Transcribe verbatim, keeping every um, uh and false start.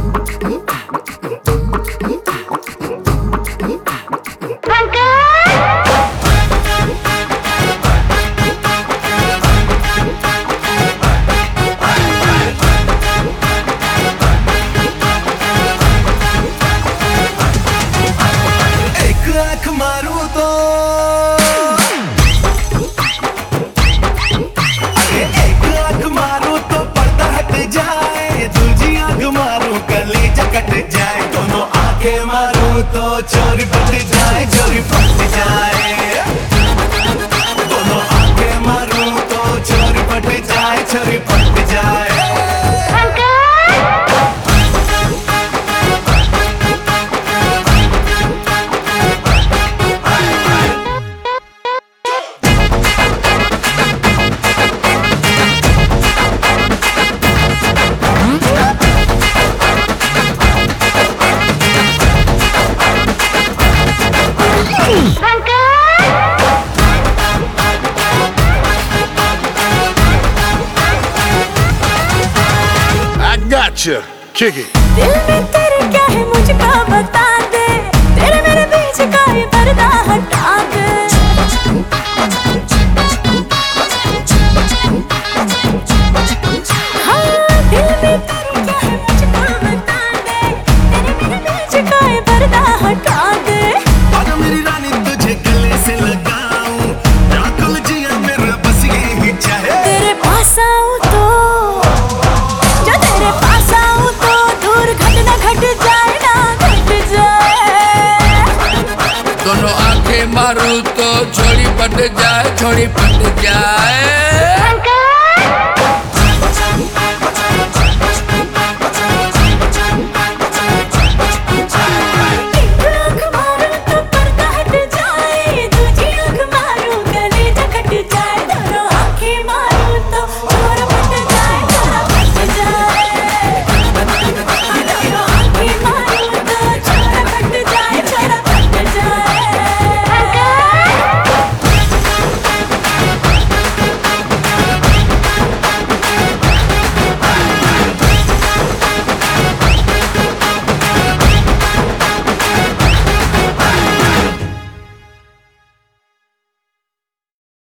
मारूं तो अरे एक आंख मारूं तो पर्दा हट जाए, दूजी आंख मारूं कलेजा कट जाए, दोनों आंखें मारूं तो चोरी पट जाए, चोरी पट जाए, दोनों आंखें मारूं तो चोरी पट जाए, चोरी पट जाए। Gotcha, kick it. दिल में तेरे क्या है मुझको बता दे, तेरे मेरे बीच का ये पर्दा हटा दे। हाँ, दिल में तेरे क्या है मुझको बता दे, तेरे मेरे बीच का ये पर्दा हटा दे। और मेरी रानी तुझे गले से लगाऊं, राकुल जिया मेरा बस यही चाहे। तेरे पास आऊं तो दोनों आंखें मारूं तो छोड़ी पट जाए, छोड़ी पट जाए।